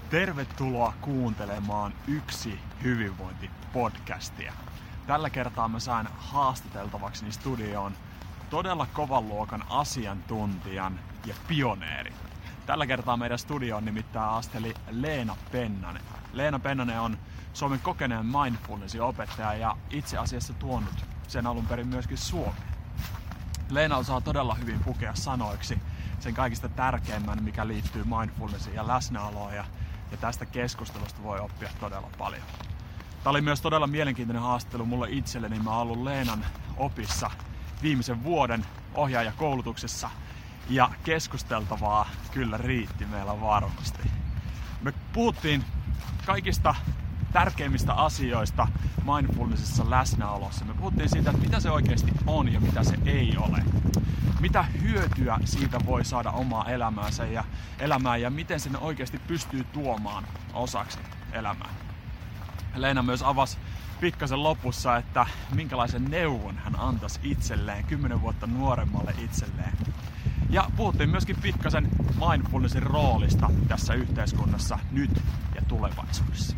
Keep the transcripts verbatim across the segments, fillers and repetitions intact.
Tervetuloa kuuntelemaan Yksi hyvinvointipodcastia. Tällä kertaa mä sain haastateltavakseni studioon todella kovan luokan asiantuntijan ja pioneeri. Tällä kertaa meidän studioon nimittäin asteli Leena Pennanen. Leena Pennanen on Suomen kokeneen mindfulnessin opettaja ja itse asiassa tuonut sen alun perin myöskin Suomeen. Leena osaa todella hyvin pukea sanoiksi sen kaikista tärkeimmän, mikä liittyy mindfulnessiin ja läsnäoloon, ja, ja tästä keskustelusta voi oppia todella paljon. Tämä oli myös todella mielenkiintoinen haastattelu mulle itselleni. Mä oon ollut Leenan opissa viimeisen vuoden ohjaajakoulutuksessa, ja keskusteltavaa kyllä riitti meillä varmasti. Me puhuttiin kaikista tärkeimmistä asioista mindfulnessissa läsnäolossa. Me puhuttiin siitä, että mitä se oikeasti on ja mitä se ei ole. Mitä hyötyä siitä voi saada omaa elämäänsä ja elämää ja miten sen oikeasti pystyy tuomaan osaksi elämää. Leena myös avasi pikkasen lopussa, että minkälaisen neuvon hän antaisi itselleen, kymmenen vuotta nuoremmalle itselleen. Ja puhuttiin myöskin pikkasen mindfulnessin roolista tässä yhteiskunnassa nyt ja tulevaisuudessa.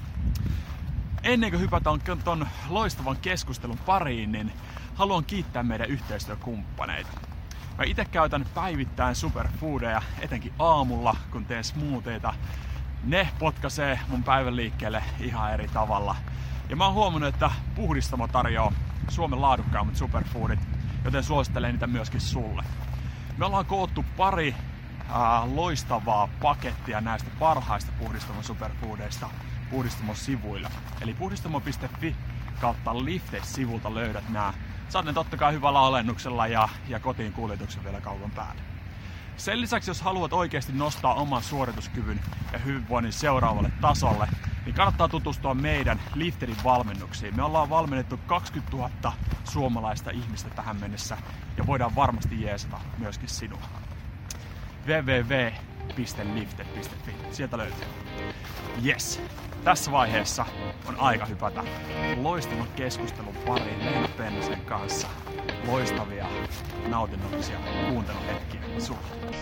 Ennen kuin hypätään ton loistavan keskustelun pariin, niin haluan kiittää meidän yhteistyökumppaneita. Mä itse käytän päivittäin superfoodeja, etenkin aamulla, kun teen smoothieita. Ne potkaisee mun päivän liikkeelle ihan eri tavalla. Ja mä oon huomannut, että Puhdistamo tarjoaa Suomen laadukkaimmat superfoodit, joten suosittelen niitä myöskin sulle. Me ollaan koottu pari ää, loistavaa pakettia näistä parhaista Puhdistamon superfoodeista Puhdistamon sivuilla. Eli puhdistamo piste fi kautta lifted-sivulta löydät nää. Saat ne totta kai hyvällä alennuksella ja, ja kotiin kuljetuksen vielä kaupan päälle. Sen lisäksi, jos haluat oikeasti nostaa oman suorituskyvyn ja hyvinvoinnin seuraavalle tasolle, niin kannattaa tutustua meidän Liftedin valmennuksiin. Me ollaan valmennettu kaksikymmentätuhatta suomalaista ihmistä tähän mennessä ja voidaan varmasti jeesata myöskin sinua. double-u double-u double-u piste lifted piste fi. Sieltä löytyy. Yes. Tässä vaiheessa on aika hypätä loistavan keskustelun pariin Leena Pennasen kanssa. Loistavia, nautinnollisia kuunteluhetkiä sulle.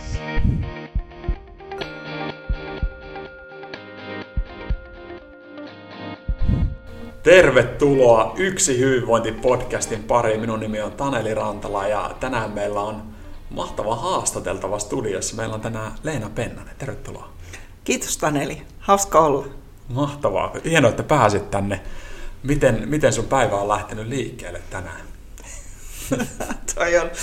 Tervetuloa Yksi hyvinvointipodcastin pariin. Minun nimi on Taneli Rantala ja tänään meillä on mahtava haastateltava studiossa. Meillä on tänään Leena Pennanen. Tervetuloa. Kiitos Taneli. Hauska olla. Mahtavaa. Hienoa, että pääsit tänne. Miten, miten sun päivä on lähtenyt liikkeelle tänään? Toi on...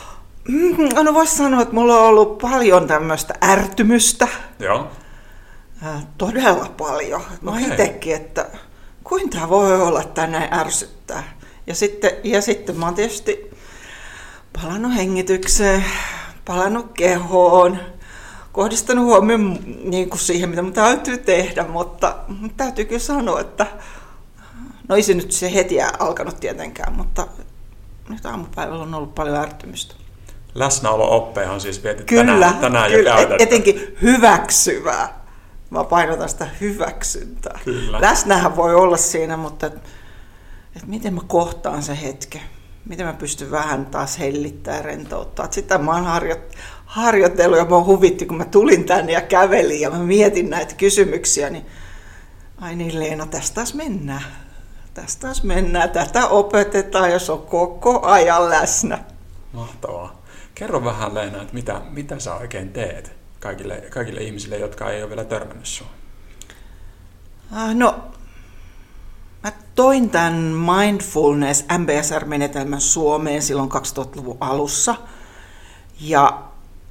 No voisi sanoa, että mulla on ollut paljon tämmöistä ärtymystä. Joo. Äh, todella paljon. Mä okay. itsekin, että kuinka tämä voi olla, että näin ärsyttää. Ja sitten, ja sitten mä oon tietysti palannut hengitykseen, palannut kehoon, kohdistanut huomioon niin kuin siihen, mitä mun täytyy tehdä, mutta täytyy kyllä sanoa, että no ei se nyt se heti alkanut tietenkään, mutta nyt aamupäivällä on ollut paljon ärtymystä. Läsnäolo-oppeja on siis viety kyllä, tänään, tänään kyllä, jo käytetty. Etenkin hyväksyvää. Mä painotan sitä hyväksyntää. Kyllä. Läsnähän voi olla siinä, mutta et, et miten mä kohtaan se hetken. Miten mä pystyn vähän taas hellittämään ja rentouttaa. Sitä mä oon harjo- harjoitellut ja mä huvitti, kun mä tulin tänne ja kävelin ja mä mietin näitä kysymyksiä. Niin, ai niin Leena, tästä taas mennään. Tästä taas mennään. Tätä opetetaan, jos on koko ajan läsnä. Mahtavaa. Kerro vähän Leena, että mitä, mitä sä oikein teet kaikille, kaikille ihmisille, jotka ei ole vielä törmännyt sua? Ah, no... Mä toin tämän mindfulness M B S R-menetelmän Suomeen silloin kaksituhattaluvun alussa. Ja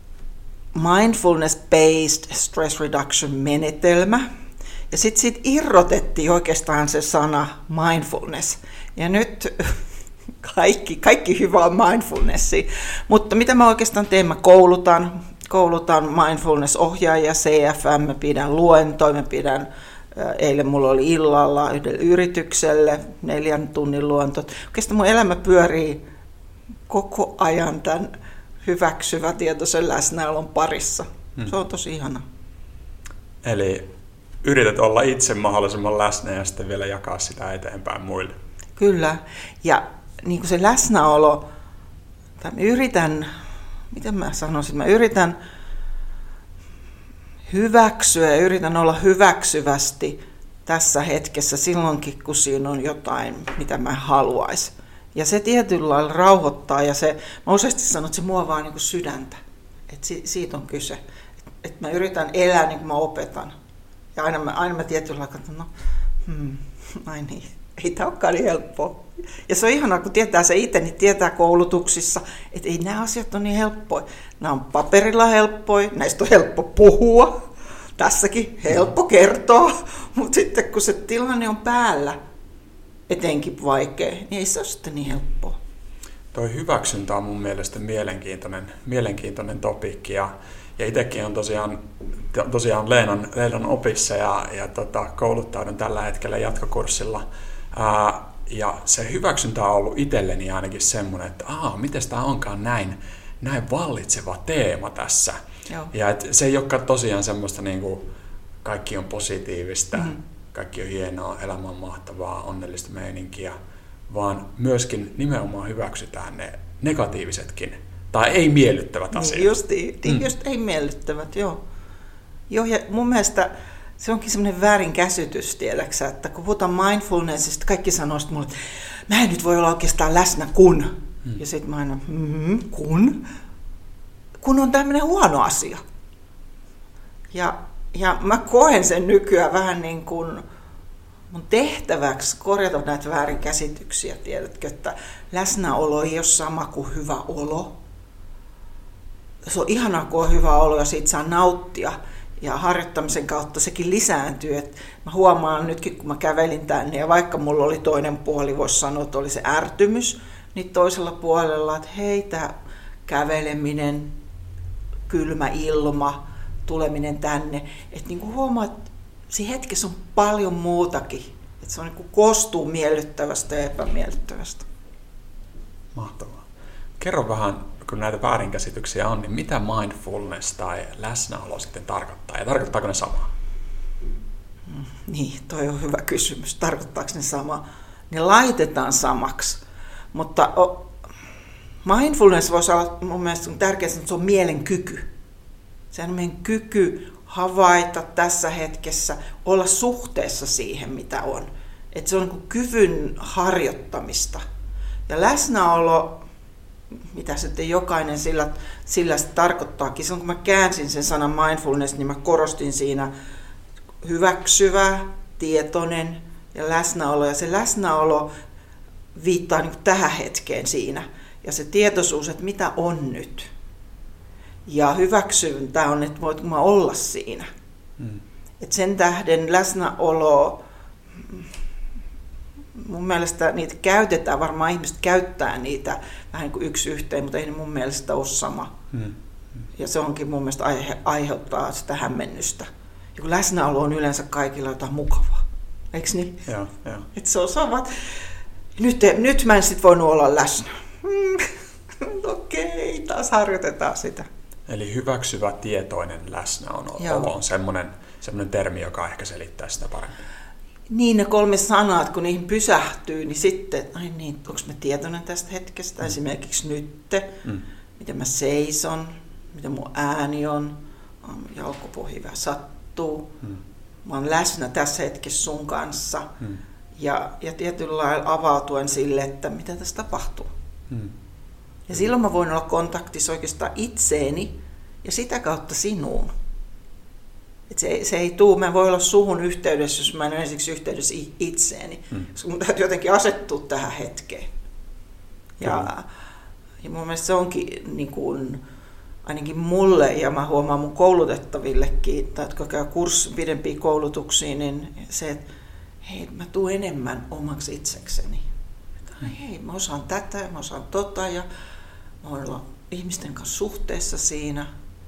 mindfulness-based stress reduction-menetelmä. Ja sitten siitä irrotettiin oikeastaan se sana mindfulness. Ja nyt kaikki, kaikki hyvä on mindfulnessia. Mutta mitä mä oikeastaan teen? Mä koulutan, koulutan mindfulness-ohjaajia C F M, mä pidän luentoja, mä pidän... Eilen mulla oli illalla yhdelle yritykselle neljän tunnin luonto. Oikeastaan mun elämä pyörii koko ajan tämän hyväksyvä tietoisen läsnäolon parissa. Hmm. Se on tosi ihana. Eli yrität olla itse mahdollisimman läsnä ja sitten vielä jakaa sitä eteenpäin muille. Kyllä. Ja niin kuin se läsnäolo, tai mä yritän, miten mä sanoisin, mä yritän hyväksyä ja yritän olla hyväksyvästi tässä hetkessä silloinkin, kun siinä on jotain, mitä mä haluaisin. Ja se tietyllä lailla rauhoittaa ja se, mä useasti sanon, että se muovaa niin kuin sydäntä. Että si, siitä on kyse. Että et mä yritän elää niin kuin mä opetan. Ja aina mä, aina mä tietyllä lailla katson, no, hmm, ai niin, ei tää olekaan niin helppoa. Ja se on ihanaa, kun tietää se itse, niin tietää koulutuksissa, että ei nämä asiat ole niin helppoja. Nämä on paperilla helppoja, näistä on helppo puhua, tässäkin helppo kertoa, mutta sitten kun se tilanne on päällä, etenkin vaikea, niin ei se ole sitten niin helppoa. Toi hyväksyntä on mun mielestä mielenkiintoinen, mielenkiintoinen topikki ja, ja itsekin on tosiaan, tosiaan Leenan, Leenan opissa ja, ja tota, kouluttaudun tällä hetkellä jatkokurssilla. Ää, ja se hyväksyntä on ollut itselleni ainakin semmoinen, että aah, miten tämä onkaan näin, näin vallitseva teema tässä. Joo. Ja et se ei olekaan tosiaan semmoista niin kuin kaikki on positiivista, mm-hmm. kaikki on hienoa, elämä on mahtavaa, onnellista meininkiä, vaan myöskin nimenomaan hyväksytään ne negatiivisetkin tai ei miellyttävät asiat. Niin just, mm. just ei miellyttävät, joo. Joo, ja mun mielestä se onkin semmoinen väärinkäsitys, tiedäksä, että kun puhutaan mindfulnessista, kaikki sanoo sitten mulle, että mä en nyt voi olla oikeastaan läsnä kun. Mm. Ja sitten mä aina, mm, kun? Kun on tämmöinen huono asia. Ja, ja mä koen sen nykyään vähän niin kuin mun tehtäväksi korjata näitä väärinkäsityksiä, tiedätkö, että läsnäolo ei ole sama kuin hyvä olo. Se on ihanaa, kun on hyvä olo ja siitä saa nauttia. Ja harjoittamisen kautta sekin lisääntyy. Et mä huomaan nytkin, kun mä kävelin tänne, ja vaikka mulla oli toinen puoli, voisi sanoa, että oli se ärtymys, niin toisella puolella, että hei, tää käveleminen, kylmä ilma, tuleminen tänne. Että niin kuin huomaa, että siinä hetkessä on paljon muutakin. Että se on niin kuin koostuu miellyttävästä ja epämiellyttävästä. Mahtavaa. Kerro vähän, kun näitä väärinkäsityksiä on, niin mitä mindfulness tai läsnäolo sitten tarkoittaa? Ja tarkoittaako ne samaa? Niin, toi on hyvä kysymys. Tarkoittaako ne samaa? Ne laitetaan samaksi. Mutta mindfulness voisi olla mun mielestä tärkeää, että se on mielen kyky. Se on meidän kyky havaita tässä hetkessä, olla suhteessa siihen, mitä on. Että se on niin kuin kyvyn harjoittamista. Ja läsnäolo, mitä sitten jokainen sillä, sillä se tarkoittaakin. Silloin kun mä käänsin sen sanan mindfulness, niin mä korostin siinä hyväksyvä, tietoinen ja läsnäolo. Ja se läsnäolo viittaa niin kuin tähän hetkeen siinä. Ja se tietoisuus, että mitä on nyt. Ja hyväksyntä on, että voitko mä olla siinä. Hmm. Et sen tähden läsnäolo, mun mielestä niitä käytetään, varmaan ihmiset käyttää niitä vähän niin kuin yksi yhteen, mutta ei ne mun mielestä ole sama. Hmm. Ja se onkin mun mielestä aihe, aiheuttaa sitä hämmennystä. Ja kun läsnäolo on yleensä kaikilla jotain mukavaa. Eikö niin? Joo, joo. Että se on sama. Nyt, nyt mä en sit voinut olla läsnä. Hmm. Okei, okay, taas harjoitetaan sitä. Eli hyväksyvä tietoinen läsnäolo on semmoinen, semmoinen termi, joka ehkä selittää sitä paremmin. Niin, ne kolme sanaa, kun niihin pysähtyy, niin sitten, ai niin, onko mä tietoinen tästä hetkestä, mm. esimerkiksi nytte, mm. miten mä seison, miten mun ääni on, jalkopohja hyvä sattuu, mm. mä oon läsnä tässä hetkessä sun kanssa, mm. ja, ja tietyllä lailla avautuen sille, että mitä tässä tapahtuu. Mm. Ja silloin mä voin olla kontaktissa oikeastaan itseeni ja sitä kautta sinuun. Et se, se ei tule, mä voin olla suhun yhteydessä, jos mä en ole ensiksi yhteydessä itseeni. Hmm. Koska mun täytyy jotenkin asettua tähän hetkeen. Ja, ja mun mielestä se onkin niin kuin, ainakin mulle, ja mä huomaan mun koulutettavillekin, tai jotka käy kurssi, pidempiä koulutuksia, niin se, että hei, mä tuun enemmän omaksi itsekseni. Että hei, mä osaan tätä, mä osaan tota, ja mä voin olla ihmisten kanssa suhteessa siinä.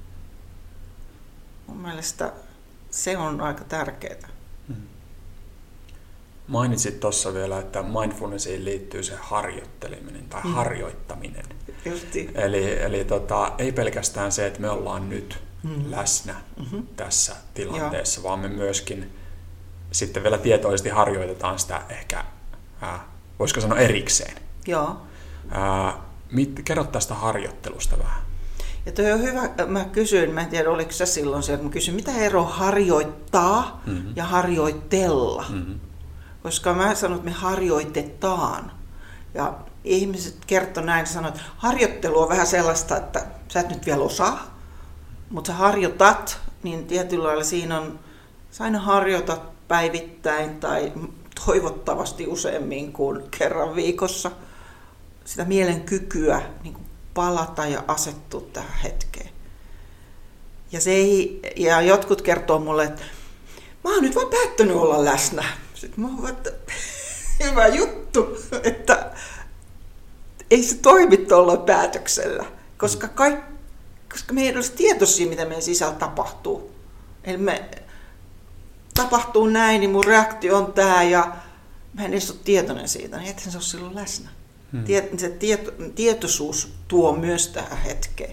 Mun mielestä se on aika tärkeää. Hmm. Mainitsit tuossa vielä, että mindfulnessiin liittyy se harjoitteleminen tai hmm. harjoittaminen. Justi. Eli, eli tota, ei pelkästään se, että me ollaan nyt hmm. läsnä hmm. tässä tilanteessa, Joo. vaan me myöskin sitten vielä tietoisesti harjoitetaan sitä ehkä, ää, voisiko sanoa erikseen. Joo. Ää, mit, kerro tästä harjoittelusta vähän. Ja toi on hyvä, mä kysyin, mä en tiedä oliko se silloin se, että mä kysyin, mitä ero harjoittaa mm-hmm. ja harjoitella. Mm-hmm. Koska mä sanon, että me harjoitetaan. Ja ihmiset kertoo näin, sanoivat, että harjoittelu on vähän sellaista, että sä et nyt vielä osaa, mutta sä harjoitat, niin tietyllä lailla siinä on, sä aina harjoitat päivittäin tai toivottavasti useammin kuin kerran viikossa sitä mielen kykyä niin kuin palata ja asettua tähän hetkeen. Ja, se ei, ja jotkut kertoo mulle, että mä oon nyt vaan päättänyt olla läsnä. Sitten mä oon, että hyvä juttu, että ei se toimi tuolla päätöksellä, koska, kaik, koska me ei ole tietoisia, mitä meidän sisällä tapahtuu. Eli me tapahtuu näin, niin mun reaktio on tää ja mä en edes ole tietoinen siitä, niin ethän se ole silloin läsnä. Hmm. Tiet, se tieto, tietoisuus tuo myös tähän hetkeen.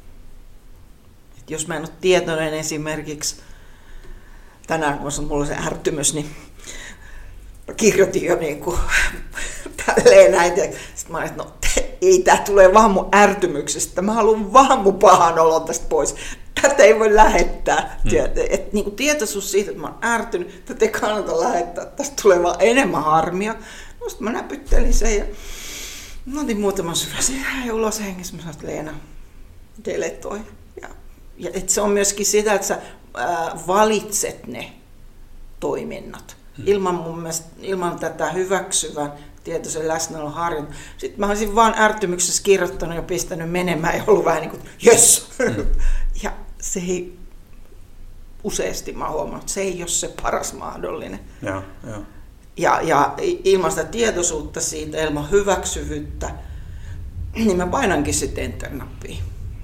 Et jos mä en ole tietoinen esimerkiksi, tänään kun mulla on se ärtymys, niin mä kirjoitin jo niin kuin tälleen näin. Sitten mä olin, että no ei tää tulee vaan mun ärtymyksestä, mä haluan vaan mun pahan olon tästä pois. Tätä ei voi lähettää. Hmm. Et, niin kuin tietoisuus siitä, että mä oon ärtynyt, tätä ei kannata lähettää. Tästä tulee vaan enemmän harmia. Sitten mä näpyttelin sen ja mä otin muutaman syväsi ja ulos hengessä. Mä sanoin, että Leena, deletoi. Ja, ja et se on myöskin sitä, että sä ää, valitset ne toiminnot. Hmm. Ilman, mun mielestä, ilman tätä hyväksyvän tietoisen läsnäolon harjoittelua. Sitten mä olisin vaan ärtymyksessä kirjoittanut ja pistänyt menemään ja ollut vähän niin kuin, jes! Hmm. Ja se ei, useasti mä huomannut, että se ei ole se paras mahdollinen. Ja, ja. Ja, ja ilman sitä tietoisuutta siitä, ilman hyväksyvyyttä, niin mä painankin sitten enter-nappia.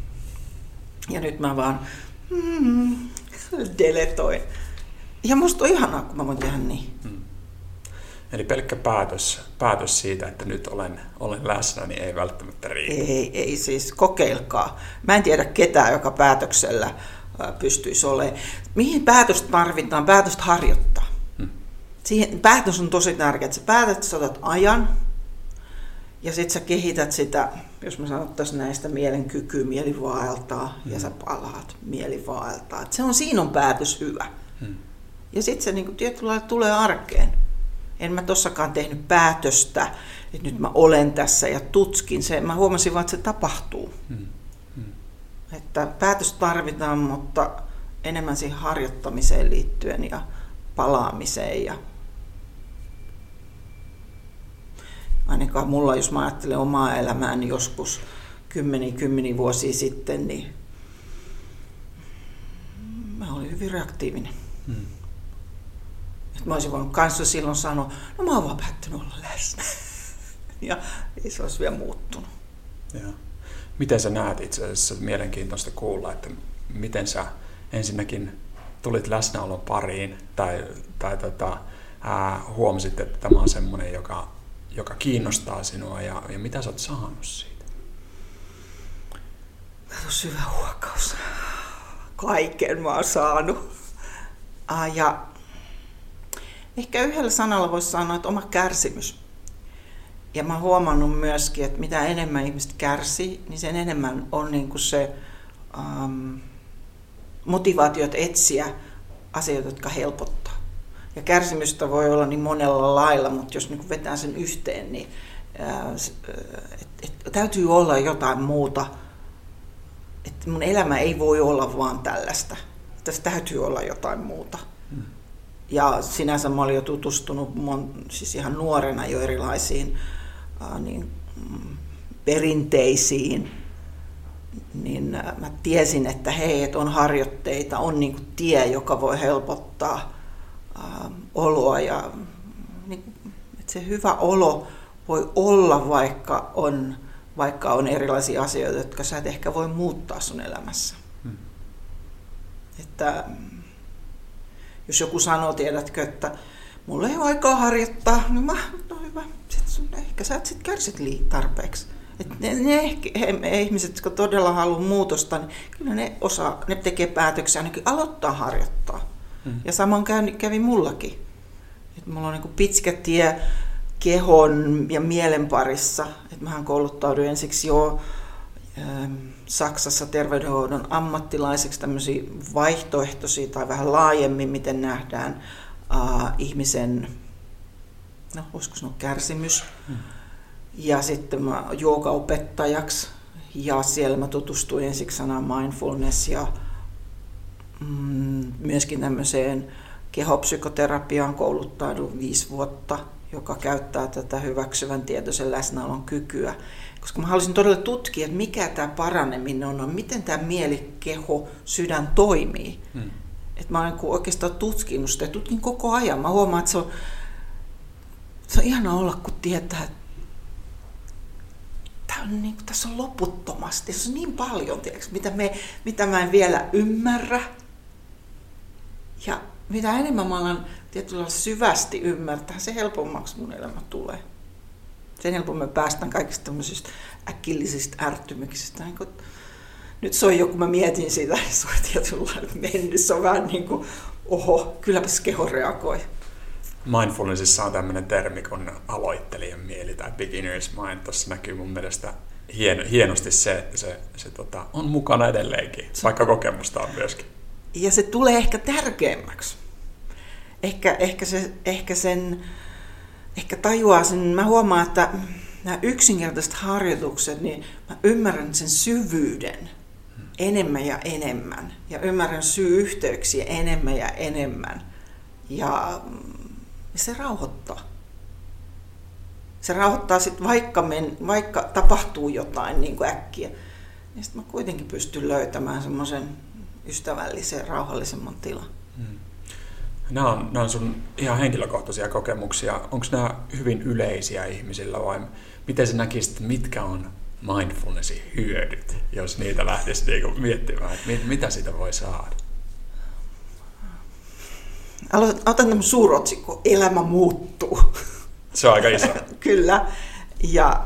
Ja nyt mä vaan mm, deletoin. Ja musta on ihanaa, kun mä voin tehdä niin. Hmm. Eli pelkkä päätös, päätös siitä, että nyt olen, olen läsnä, niin ei välttämättä riitä. Ei, ei siis, kokeilkaa. Mä en tiedä ketään, joka päätöksellä pystyisi olemaan. Mihin päätöstä tarvitaan? Päätöstä harjoittaa. Hmm. Siihen, päätös on tosi tärkeä, että sä päätät, että sä otat ajan, ja sit sä kehität sitä, jos mä sanottaisin näistä mielenkykyä, mieli vaeltaa, hmm. ja sä palaat, mieli vaeltaa. Se on, siinä on päätös hyvä. Hmm. Ja sit se niin tietyllä lailla tulee arkeen. En mä tossakaan tehnyt päätöstä, että nyt mä olen tässä ja tutskin se. Mä huomasin vaan, että se tapahtuu. Hmm. Hmm. Että päätös tarvitaan, mutta enemmän siihen harjoittamiseen liittyen ja palaamiseen. Ja ainakaan mulla, jos mä ajattelen omaa elämääni joskus kymmeniä, kymmeniä vuosia sitten, niin mä olin hyvin reaktiivinen. Hmm. Mä olisin voinut kanssa silloin sanoa, no mä oon vaan päättänyt olla läsnä. Ja ei se olisi vielä muuttunut. Ja. Miten sä näet itse asiassa, mielenkiintoista kuulla, että miten sä ensinnäkin tulit läsnäolon pariin tai, tai tota, ää, huomasit, että tämä on semmoinen, joka, joka kiinnostaa sinua ja, ja mitä sä oot saanut siitä? Tämä on syvä huokaus. Kaiken mä oon saanut. Ah, ja ehkä yhdellä sanalla voisi sanoa, että oma kärsimys. Ja mä oon huomannut myöskin, että mitä enemmän ihmiset kärsii, niin sen enemmän on niin kuin se ähm, motivaatio etsiä asioita, jotka helpottaa. Ja kärsimystä voi olla niin monella lailla, mutta jos niin vetää sen yhteen, niin äh, et, et, täytyy olla jotain muuta. Et mun elämä ei voi olla vaan tällaista. Tässä täytyy olla jotain muuta. Hmm. Ja sinänsä mä olin jo tutustunut mon, siis ihan nuorena jo erilaisiin äh, niin, mm, perinteisiin. Niin äh, mä tiesin, että hei, et on harjoitteita, on niin kuin tie, joka voi helpottaa äh, oloa. Ja niin, että se hyvä olo voi olla, vaikka on, vaikka on erilaisia asioita, jotka sä et ehkä voi muuttaa sun elämässä. Hmm. Että jos joku sanoo, tiedätkö, että mulla ei ole aikaa harjoittaa, niin mä, no hyvä, sit sun, ehkä sä et sit kärsit lii tarpeeksi. Et ne, ne, ne ihmiset, jotka todella haluaa muutosta, niin kyllä ne osaa, ne tekee päätöksiä ainakin aloittaa harjoittaa. Hmm. Ja saman kävi, kävi mullakin. Et mulla on niin kuin pitkä tie kehon ja mielen parissa. Et mähän kouluttauduin ensiksi jo Saksassa terveydenhoidon ammattilaiseksi tämmöisiä vaihtoehtoisia tai vähän laajemmin, miten nähdään äh, ihmisen, no voisiko sanoa kärsimys. Hmm. Ja sitten mä joogaopettajaksi ja siellä mä tutustuin ensiksi sanaan mindfulness ja mm, myöskin tämmöiseen kehopsykoterapiaan kouluttaudun viisi vuotta, joka käyttää tätä hyväksyvän tietoisen läsnäolon kykyä. Koska mä haluaisin todella tutkia, että mikä tämä paraneminen on, miten tämä mieli, keho, sydän toimii. Hmm. Että mä olen oikeastaan tutkinut sitä ja tutkin koko ajan. Mä huomaan, että se on, se on ihana olla, kun tietää, että tämä on niin, tässä on loputtomasti. Se on niin paljon, tiedätkö, mitä, me, mitä mä en vielä ymmärrä. Ja mitä enemmän mä alan tietyllä syvästi ymmärtää, se helpommaksi mun elämä tulee. Sen helpommin päästään kaikista tämmöisistä äkillisistä ärtymyksistä. Niin kun, nyt se on jo, kun mä mietin sitä, niin se on tietynlainen mennyt. Se on vähän niin kuin, oho, kylläpäs keho reagoi. Mindfulnessissa on tämmöinen termi kuin aloittelijan mieli tai beginner's mind. Tuossa näkyy mun mielestä hien, hienosti se, että se, se tota, on mukana edelleenkin, vaikka kokemusta on myöskin. Ja se tulee ehkä tärkeämmäksi. Ehkä, ehkä, se, ehkä sen... Ehkä tajuaa sen, mä huomaan, että nämä yksinkertaiset harjoitukset, niin mä ymmärrän sen syvyyden enemmän ja enemmän. Ja ymmärrän syy-yhteyksiä enemmän ja enemmän. Ja, ja se rauhoittaa. Se rauhoittaa sitten, vaikka, men, vaikka tapahtuu jotain niin kuin äkkiä. Ja sitten mä kuitenkin pystyn löytämään semmoisen ystävällisen, rauhallisemman tilan. Hmm. Nämä on, nämä on sun ihan henkilökohtaisia kokemuksia. Onko nämä hyvin yleisiä ihmisillä vai miten sä näkisit, mitkä on mindfulnessin hyödyt, jos niitä lähtisi niinku miettimään, että mit, mitä siitä voi saada? Otan tämmöinen suurotsikko, elämä muuttuu. Se on aika iso. Kyllä. Ja,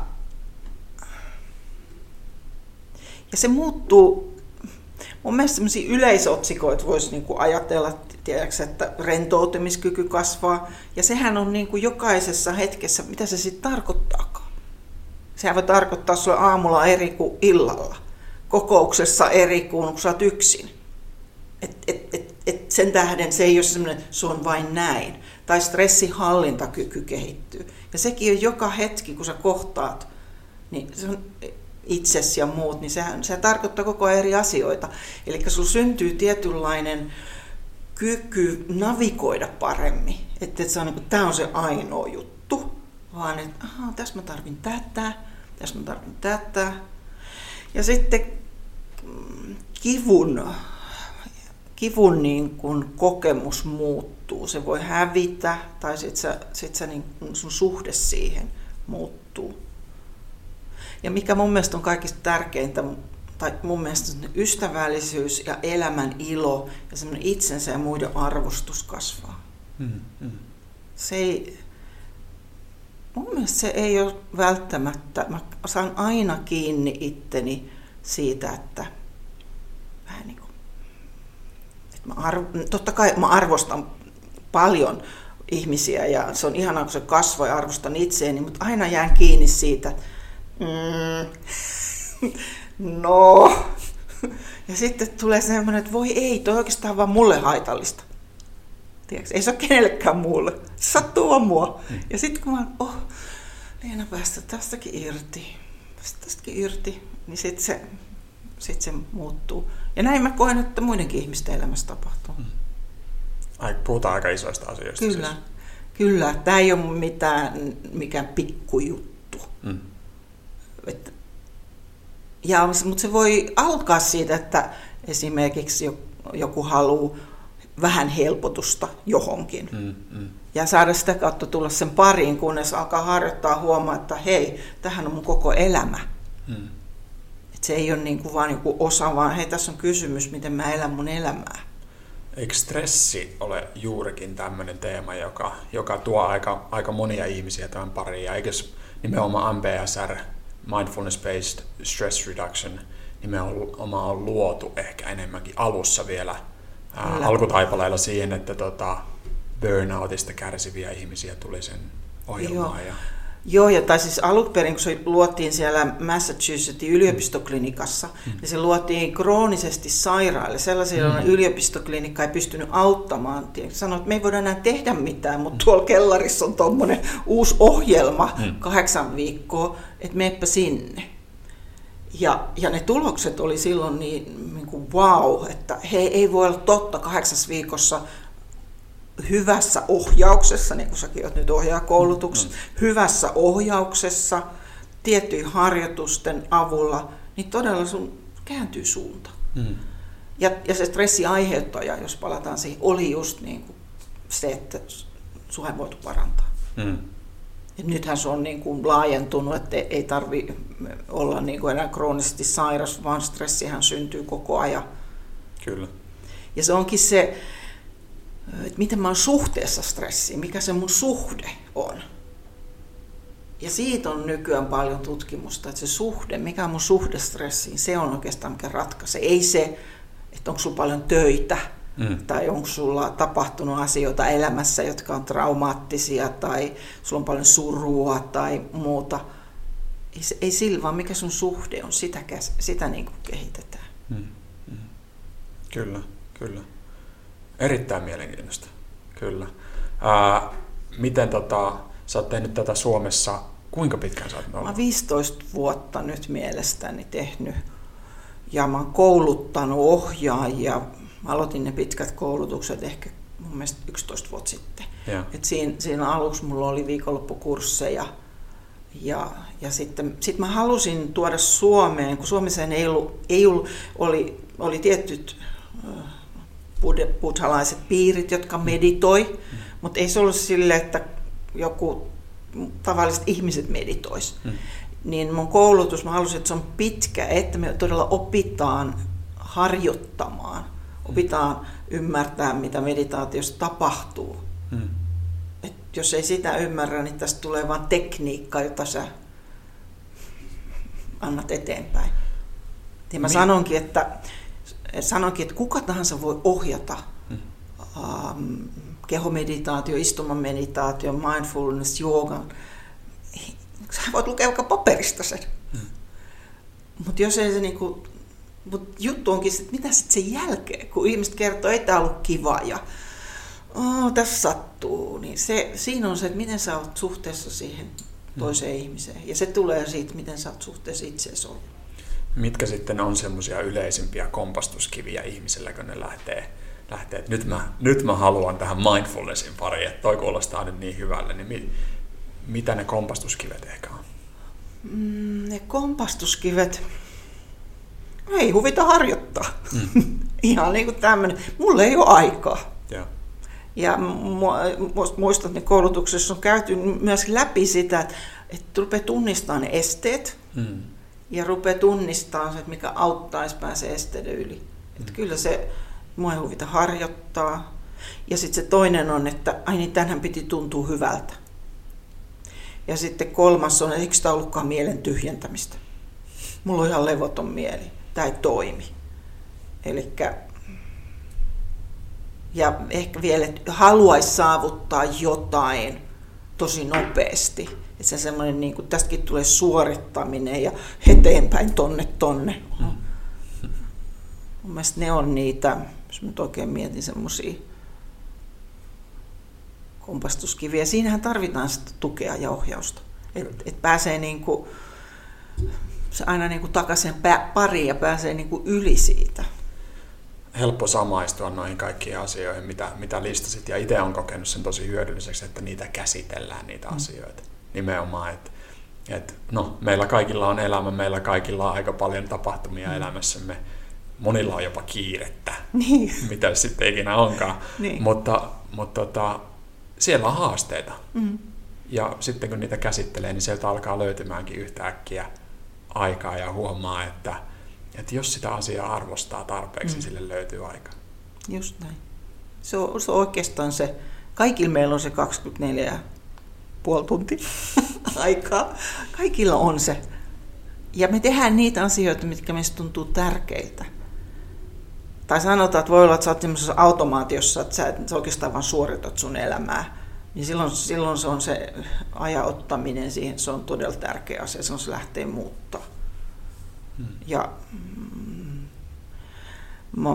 ja se muuttuu. Mun mielestä sellaisia yleisotsikoita voisi niinku ajatella, tiedätkö, että rentoutumiskyky kasvaa. Ja sehän on niinku jokaisessa hetkessä, mitä se sitten tarkoittaakaan. Sehän voi tarkoittaa sulle aamulla eri kuin illalla. Kokouksessa eri kuin kun sä oot yksin. Et, et, et, et sen tähden se ei ole semmoinen, se on vain näin. Tai stressinhallintakyky kehittyy. Ja sekin on joka hetki, kun sä kohtaat, niin se on itsesi ja muut, niin sehän, sehän tarkoittaa koko ajan eri asioita. Eli sulla syntyy tietynlainen kyky navigoida paremmin. Että et se on, niin tämä on se ainoa juttu, vaan että aha, tässä mä tarvin tätä, tässä mä tarvin tätä. Ja sitten kivun, kivun niin kun kokemus muuttuu. Se voi hävitä tai sitten sä, sit sä niin sun suhde siihen muuttuu. Ja mikä mun mielestä on kaikista tärkeintä, tai mun mielestä ystävällisyys ja elämän ilo ja semmoinen itsensä ja muiden arvostus kasvaa. Hmm, hmm. Se ei, mun mielestä se ei ole välttämättä, mä saan aina kiinni itteni siitä, että vähän niin kuin, että mä arvo, totta kai mä arvostan paljon ihmisiä ja se on ihanaa, kun se kasvaa ja arvostan itseäni, mutta aina jään kiinni siitä, mm, no. Ja sitten tulee semmoinen, että voi ei, toi oikeastaan vaan mulle haitallista. Tiedätkö? Ei se ole kenellekään muulle. Se sattuu vaan mua. Mm. Ja sitten kun mä oon, oh, Leena päästä tästäkin irti, tästäkin irti, niin sitten se, sit se muuttuu. Ja näin mä koen, että muidenkin ihmisten elämässä tapahtuu. Mm. Ai, puhutaan aika isoista asioista. Kyllä, siis. Kyllä. Tämä ei ole mitään, mikään pikkujuttu. Mm. Että Ja, mutta se voi alkaa siitä, että esimerkiksi joku haluaa vähän helpotusta johonkin. Mm, mm. Ja saada sitä kautta tulla sen pariin, kunnes alkaa harjoittaa huomaa, että hei, tämähän on mun koko elämä. Mm. Että se ei ole niin kuin vaan niin kuin osa, vaan hei, tässä on kysymys, miten mä elän mun elämää. Eikö stressi ole juurikin tämmöinen teema, joka, joka tuo aika, aika monia ihmisiä tämän pariin? Ja eikö nimenomaan M B S R, Mindfulness-Based Stress Reduction, nimenomaan on luotu ehkä enemmänkin alussa vielä ää, alkutaipaleilla siihen, että tota, burnoutista kärsiviä ihmisiä tuli sen ohjelmaan. Ja... Joo, ja tai siis alun perin, kun se luotiin siellä Massachusettsin yliopistoklinikassa, mm. niin se luotiin kroonisesti sairaille. Sellaisia mm. yliopistoklinikka ei pystynyt auttamaan. Sanoit, että me ei voida enää tehdä mitään, mutta tuolla kellarissa on tuommoinen uusi ohjelma, mm. kahdeksan viikkoa, että meepä sinne. Ja, ja ne tulokset oli silloin niin, niin kuin wow, että he ei voi olla totta kahdeksassa viikossa hyvässä ohjauksessa, niin kuin säkin olet nyt ohjaajakoulutuksessa, mm. hyvässä ohjauksessa, tiettyjen harjoitusten avulla, niin todella sun kääntyy suunta. Mm. Ja, ja se stressiaiheuttaja, jos palataan siihen, oli just niin kuin se, että sua ei voitu parantaa. Mm. Et nythän se on niin kuin laajentunut, että ei tarvitse olla niin kuin enää kroonisesti sairas, vaan stressihän syntyy koko ajan. Kyllä. Ja se onkin se, että miten mä oon suhteessa stressiin, mikä se mun suhde on. Ja siitä on nykyään paljon tutkimusta, että se suhde, mikä on mun suhde stressiin, se on oikeastaan mikä ratkaisee. Ei se, että onko sulla paljon töitä, mm. tai onko sulla tapahtunut asioita elämässä, jotka on traumaattisia, tai sulla on paljon surua tai muuta. Ei, se, ei sillä, vaan mikä sun suhde on, sitä, sitä niin kuin kehitetään. Mm. Mm. Kyllä, kyllä. Erittäin mielenkiintoista, kyllä. Ää, miten tota, sä oot tehnyt tätä Suomessa, kuinka pitkään sä oot ollut? Mä oon viisitoista vuotta nyt mielestäni tehnyt, ja mä oon kouluttanut ohjaajia. Mä aloitin ne pitkät koulutukset ehkä mun mielestä yksitoista vuotta sitten. Et siinä, siinä aluksi mulla oli viikonloppukursseja, ja, ja sitten sit mä halusin tuoda Suomeen, kun Suomessa ei ollut, ei ollut oli, oli tietyt buddhalaiset piirit, jotka meditoi, mm. mutta ei se ollut silleen, että joku tavalliset ihmiset meditois. Mm. Niin mun koulutus, mä halusin, että se on pitkä, että me todella opitaan harjoittamaan, opitaan ymmärtää, mitä meditaatiossa tapahtuu. Mm. Et jos ei sitä ymmärrä, niin tästä tulee vain tekniikka, jota sä annat eteenpäin. Ja mä sanonkin, että Sanoinkin, että kuka tahansa voi ohjata hmm. ähm, kehomeditaatio, istumameditaatio, mindfulness, joogan. Sä voit lukea vaikka paperista sen. Hmm. Mutta jos ei se niinku, mut juttu onkin, että mitä sitten sen jälkeen, kun ihmiset kertoo, että ei tämä ollut kiva ja oh, tässä sattuu, niin se, siinä on se, että miten sä oot suhteessa siihen toiseen hmm. ihmiseen. Ja se tulee siitä, miten sä oot suhteessa itseesi ollut. Mitkä sitten on semmoisia yleisimpiä kompastuskiviä ihmisillä, kun ne lähtee, lähtee että nyt mä, nyt mä haluan tähän mindfulnessin pariin, että toi kuulostaa nyt niin hyvälle, niin mi, mitä ne kompastuskivet ehkä on? Mm, ne kompastuskivet, ei huvita harjoittaa. Mm. Ihan niin kuin tämmöinen, mulla ei ole aikaa. Ja, ja muistan, että koulutuksessa on käyty myös läpi sitä, että, että rupeaa tunnistamaan ne esteet, mm. ja rupeaa tunnistamaan se, että mikä auttaisi pääsee esteiden yli. Mm. Että kyllä se, mua ei huvita harjoittaa. Ja sitten se toinen on, että ai niin, tänhän piti tuntua hyvältä. Ja sitten kolmas on, että eikö tämä ollutkaan mielen tyhjentämistä. Mulla on ihan levoton mieli. Tämä ei toimi. Elikkä, ja ehkä vielä, että haluaisi saavuttaa jotain tosi nopeasti. Että se semmoinen, niin kuin tästäkin tulee suorittaminen ja eteenpäin tonne tonne. Mm. Mun mielestä ne on niitä, jos mä oikein mietin semmoisia kompastuskiviä. Siinähän tarvitaan sitä tukea ja ohjausta. Että et pääsee niin kuin, se aina niin kuin takaisin pariin ja pääsee niin kuin yli siitä. Helppo samaistua noihin kaikkiin asioihin, mitä, mitä listasit. Ja itse olen kokenut sen tosi hyödylliseksi, että niitä käsitellään, niitä mm. asioita. Nimenomaan, että, että no, meillä kaikilla on elämä, meillä kaikilla on aika paljon tapahtumia mm. elämässämme. Monilla on jopa kiirettä, niin. Mitä sitten ikinä onkaan. Niin. Mutta, mutta tota, siellä on haasteita. Mm. Ja sitten kun niitä käsittelee, niin sieltä alkaa löytymäänkin yhtäkkiä aikaa ja huomaa, että, että jos sitä asiaa arvostaa tarpeeksi, mm. sille löytyy aika. Just näin. Se on, se on oikeastaan se, kaikilla meillä on se kaksikymmentäneljä puoli tuntia aikaa. Kaikilla on se. Ja me tehdään niitä asioita, mitkä meistä tuntuu tärkeiltä. Tai sanotaan, että voi olla, että sä oot sellaisessa automaatiossa, että sä, et, sä oikeastaan vaan suoritat sun elämää. niin silloin, silloin se on se ajan ottaminen siihen, se on todella tärkeä asia, silloin se lähtee muuttaa. Hmm. Ja mm, mä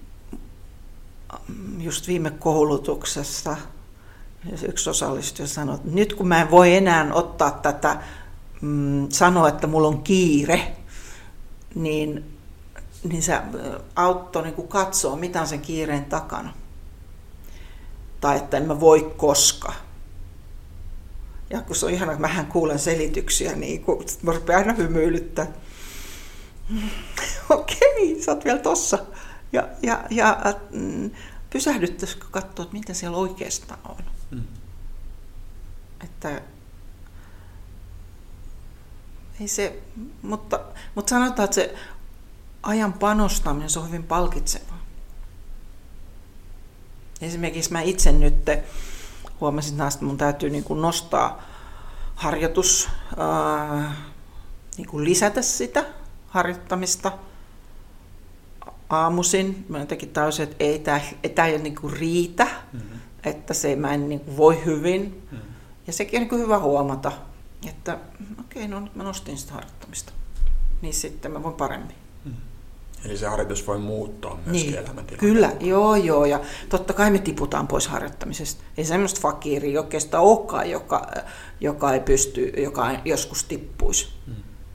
just viime koulutuksessa yksi osallistuja sanoi, että nyt kun mä en voi enää ottaa tätä, mm, sanoa, että mulla on kiire, niin, niin se auttoi niin kuin katsoa, mitä on sen kiireen takana. Tai että en mä voi koska. Ja kun se on ihana, että mähän kuulen selityksiä, niin kun mä rupean aina hymyilyttää. Okei, okay, sä oot vielä tossa. Ja, ja, ja mm, pysähdyttäisikö katsoa, että mitä siellä oikeastaan on. Mm. Että ei se, mutta, mutta sanotaan, että se ajan panostaminen, se on hyvin palkitsevaa. Esimerkiksi mä itse nyt huomasin, että mun täytyy niin kuin nostaa harjoitus, ää, niin kuin lisätä sitä harjoittamista aamuisin. Mä jotenkin tajusin, että ei tämä ei niin kuin riitä, mm-hmm. että se, mä en niin kuin voi hyvin. Mm-hmm. Ja sekin on niin kuin hyvä huomata, että okei, okay, no nyt mä nostin sitä harjoittamista, niin sitten mä voin paremmin. Mm-hmm. Eli se harjoitus voi muuttaa myöskin niin, elämäntilanteen. Kyllä, joo joo. Ja totta kai me tiputaan pois harjoittamisesta. Ei semmoista fakiiria oikeastaan olekaan, joka, joka ei pysty, joka joskus tippuisi mm.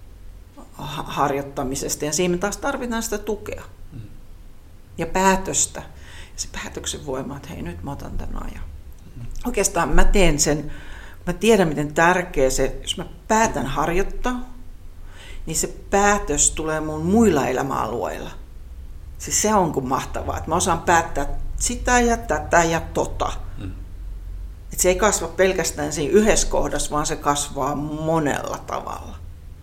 harjoittamisesta. Ja siinä me taas tarvitaan sitä tukea mm. ja päätöstä. Ja se päätöksen voima, että hei, nyt mä otan tämän ajan. Mm. Oikeastaan mä teen sen, mä tiedän miten tärkeä se, jos mä päätän harjoittaa, niin se päätös tulee mun muilla elämäalueilla. Siis se on kuin mahtavaa, että mä osaan päättää sitä ja tätä ja tota. Mm. Että se ei kasva pelkästään siinä yhdessä kohdassa, vaan se kasvaa monella tavalla.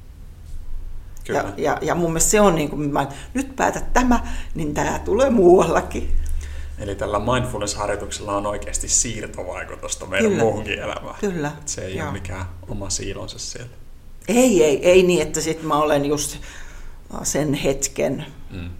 Ja, ja, ja mun mielestä se on niin kuin, mä nyt päätän tämä, niin tämä tulee muuallakin. Eli tällä mindfulness-harjoituksella on oikeasti siirtovaikutusta meidän kyllä, muuhunkin elämään. Kyllä. Että se ei joo. ole mikään oma siilonsa siellä. Ei, ei, ei niin, että sit mä olen just sen hetken mm.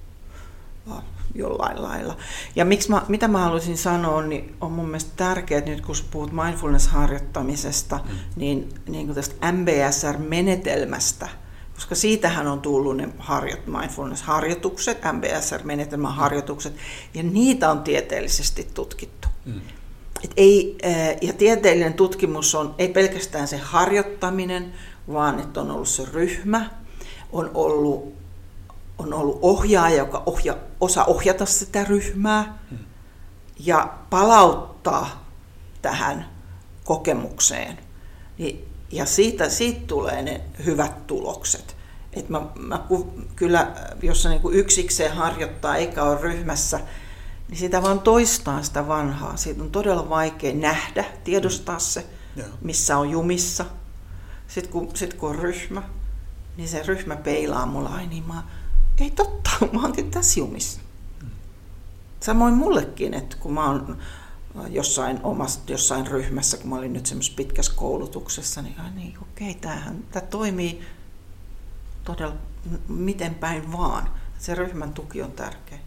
jollain lailla. Ja miksi mä, mitä mä haluaisin sanoa, niin on mun mielestä tärkeää, että nyt kun puhut mindfulness-harjoittamisesta, mm. niin, niin kuin tästä M B S R-menetelmästä, koska siitähän on tullut ne harjoit, mindfulness-harjoitukset, M B S R-menetelmän harjoitukset, ja niitä on tieteellisesti tutkittu. Mm. Et ei, ja tieteellinen tutkimus on ei pelkästään se harjoittaminen, vaan että on ollut se ryhmä, on ollut, on ollut ohjaaja, joka ohja, osaa ohjata sitä ryhmää hmm. ja palauttaa tähän kokemukseen. Ja siitä, siitä tulee ne hyvät tulokset. Et mä, mä, kyllä, jos se niinku yksikseen harjoittaa eikä ole ryhmässä, niin sitä vaan toistaa sitä vanhaa. Siitä on todella vaikea nähdä, tiedostaa se, missä on jumissa. Sitten kun, sit kun on ryhmä, niin se ryhmä peilaa mulla, ai niin mä, ei totta, mä oonkin tässä jumissa. Samoin mullekin, että kun mä oon jossain, omassa, jossain ryhmässä, kun mä olin nyt semmoisessa pitkässä koulutuksessa, niin ai niin, okei, tämähän, tämä toimii todella miten päin vaan. Se ryhmän tuki on tärkeä.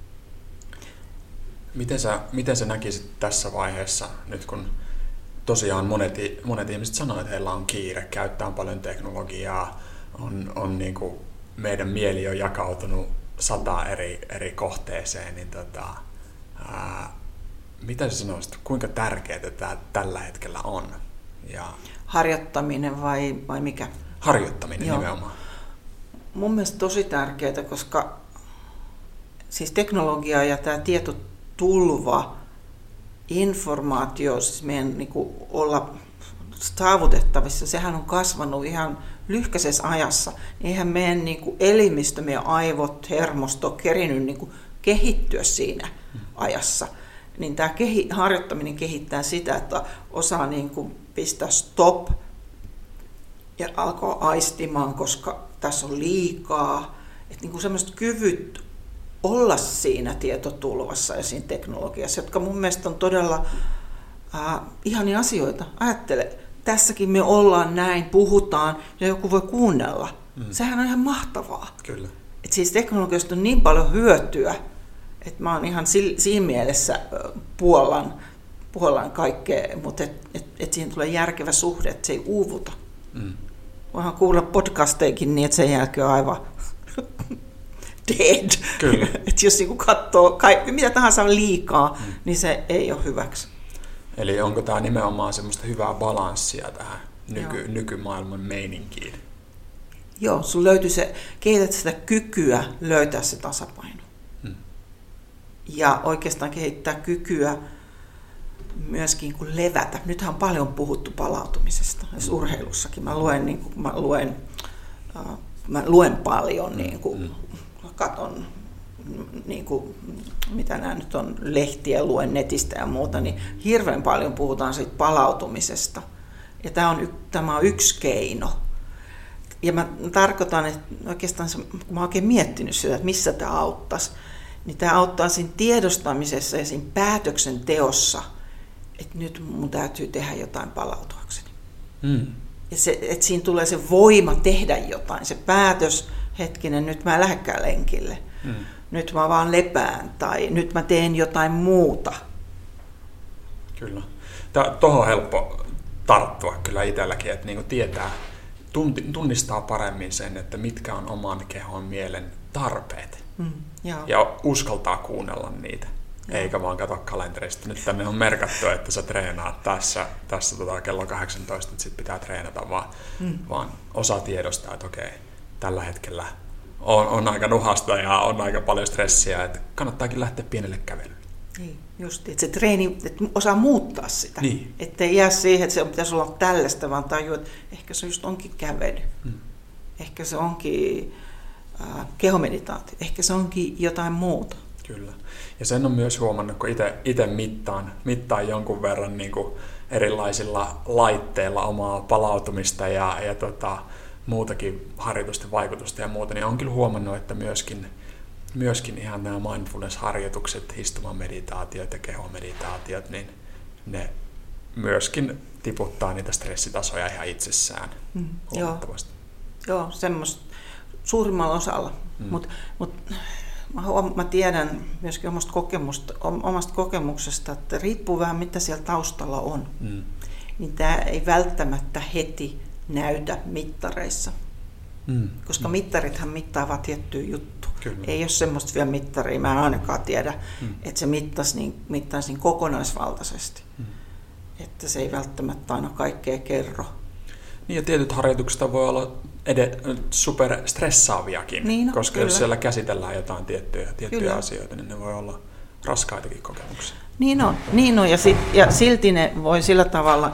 Miten sä, miten sä näkisit tässä vaiheessa, nyt kun tosiaan monet, monet ihmiset sanoo, että heillä on kiire, käyttää paljon teknologiaa, on, on niin kuin meidän mieli on jakautunut sata eri, eri kohteeseen, niin tota, ää, mitä sä sanoisit, kuinka tärkeää tämä tällä hetkellä on? Ja harjoittaminen vai, vai mikä? Harjoittaminen Joo. nimenomaan. Mun mielestä tosi tärkeää, koska siis teknologia ja tämä tietotulva, informaatio, siis meidän niin kuin olla saavutettavissa, sehän on kasvanut ihan lyhkäisessä ajassa. Eihän meidän niin kuin elimistö, meidän aivot, hermosto ole kerinyt niin kuin kehittyä siinä hmm. ajassa. Niin tämä kehi, harjoittaminen kehittää sitä, että osaa niin kuin pistää stop ja alkaa aistimaan, koska tässä on liikaa. Että niin kuin semmoiset kyvyt olla siinä tietotulvassa ja siinä teknologiassa, jotka mun mielestä on todella äh, ihania asioita. Ajattele, tässäkin me ollaan näin, puhutaan ja joku voi kuunnella. Mm. Sehän on ihan mahtavaa. Kyllä. Et siis teknologiasta on niin paljon hyötyä, että mä oon ihan siinä mielessä puollan, puolellaan kaikkea, mutta et, et, et siihen tulee järkevä suhde, että se ei uuvuta. Mm. Voidaan kuulla podcasteikin niin, että sen jälkeen on aivan dead. Kyllä. Että jos niinku katsoo kai, mitä tahansa liikaa, mm. niin se ei ole hyväksi. Eli onko tämä nimenomaan semmoista hyvää balanssia tähän nyky, nykymaailman meininkiin? Joo, sun löytyy se, kehität sitä kykyä löytää se tasapaino. Hmm. Ja oikeastaan kehittää kykyä myöskin kun levätä. Nythän on paljon puhuttu palautumisesta, myös hmm. urheilussakin. Mä luen, niin kuin, mä luen, äh, mä luen paljon, niin kuin, hmm. katon, niin kuin, mitä nämä nyt on, lehtiä, luen netistä ja muuta, niin hirveän paljon puhutaan siitä palautumisesta. Ja tämä on, tämä on yksi keino. Ja mä tarkoitan, että oikeastaan se, kun mä oon oikein miettinyt sitä, että missä tämä auttaisi, niin tämä auttaa siinä tiedostamisessa ja siinä päätöksenteossa, että nyt mun täytyy tehdä jotain palautuakseni. Mm. Ja se, että siinä tulee se voima tehdä jotain, se päätös, hetkinen, nyt mä en lähdekään lenkille, mm. nyt mä vaan lepään tai nyt mä teen jotain muuta. Kyllä. Tuohon on helppo tarttua kyllä itselläkin, että niinku tietää, tunnistaa paremmin sen, että mitkä on oman kehon mielen tarpeet. Mm, ja uskaltaa kuunnella niitä. Joo. Eikä vaan katso kalenterista. Nyt tänne on merkattu, että sä treenaat tässä, tässä tota kello kahdeksantoista, että sit pitää treenata, vaan, mm. vaan osaa tiedostaa, että okei, tällä hetkellä on, on aika nuhasta ja on aika paljon stressiä, että kannattaakin lähteä pienelle kävelylle. Niin, just, että se treeni, että osaa muuttaa sitä. Niin. Että ei jää siihen, että se pitäisi olla tällaista, vaan tajua, että ehkä se just onkin kävely. Hmm. Ehkä se onkin äh, kehomeditaatio. Ehkä se onkin jotain muuta. Kyllä. Ja sen on myös huomannut, kun itse mittaan, mittaan jonkun verran niin kuin erilaisilla laitteilla omaa palautumista ja, ja tota, muutakin harjoitusten vaikutusta ja muuta, niin on kyllä huomannut, että myöskin Myöskin ihan nämä mindfulness-harjoitukset, istumameditaatiot ja kehomeditaatiot, niin ne myöskin tiputtaa niitä stressitasoja ihan itsessään mm, huomattavasti. Joo, joo semmoista suurimmalla osalla. Mm. Mutta mut, mä, mä tiedän myöskin omasta, kokemusta, omasta kokemuksesta, että riippuu vähän mitä siellä taustalla on. Mm. Niin tämä ei välttämättä heti näytä mittareissa. Mm. Koska mm. mittarithan mittaavat tiettyä juttua. Kyllä. Ei ole semmoista vielä mittaria, mä en ainakaan tiedä, mm. että se mittaisi niin, mittaisi niin kokonaisvaltaisesti. Mm. Että se ei välttämättä aina kaikkea kerro. Niin ja tietyt harjoitukset voi olla ed- super stressaaviakin, niin, no, koska kyllä. Jos siellä käsitellään jotain tiettyjä, tiettyjä asioita, niin ne voi olla raskaitakin kokemuksia. Niin on, niin on. Ja, sit, ja silti ne voi sillä tavalla,